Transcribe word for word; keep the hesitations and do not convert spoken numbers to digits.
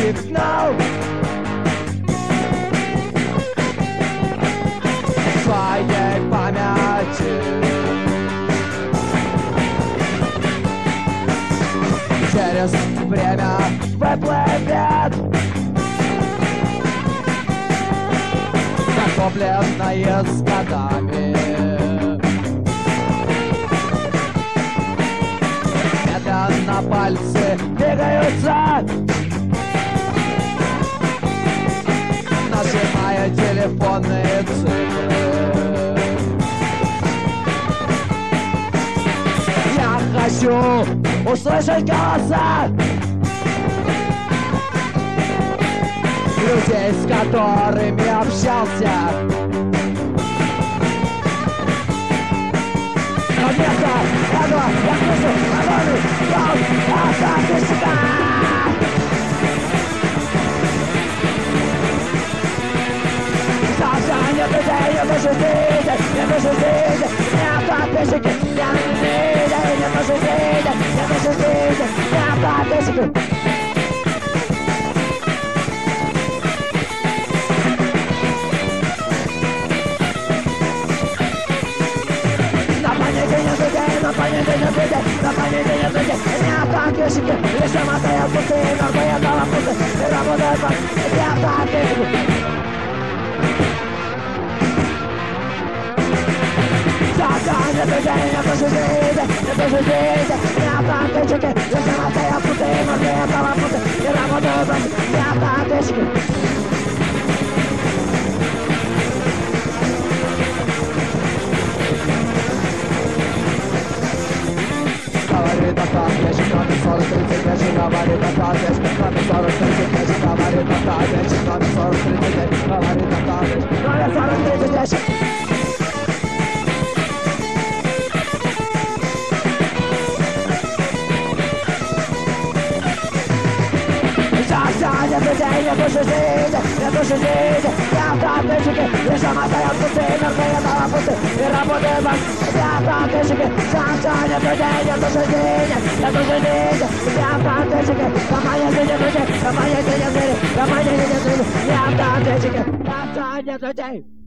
сигнал. В своей памяти через время выплывет накопленное с годами. Медленно пальцы двигаются, нажимая телефонные цифры. Я хочу услышать голоса людей, с которыми общался. Но вместо этого я слышу огромный голос автоматическа. Завтра нет людей, нет больше жизни, нет больше жизни, нет подписчики, я не видел, нет больше жизни, нет больше жизни, нет подписчики. На планете нет людей, на планете нет людей, нет подписчики, еще мотают пустые, мертвые головы, и работают вас, нет подписчики. Завтра нет людей, нет больше жизни, нет больше жизни, нет подписчики, еще мотают пустые, мертвые головы, и работают вас, нет подписчики. Говорит остатки, часами сорок тридцать пять, говорит остатки, часами сорок тридцать пять, говорит остатки, часами сорок тридцать пять, говорит остатки, часами сорок тридцать пять. Нет людей, нет больше жизни, нет больше жизни, нет подписчики, еще мотают пустые, мертвые головы, и работают вас, нет подписчики. Завтра нет людей, нет больше жизни, нет больше жизни, нет подписчики. Компания нет людей, компания нет людей, компания нет людей, нет подписчики. Завтра нет людей.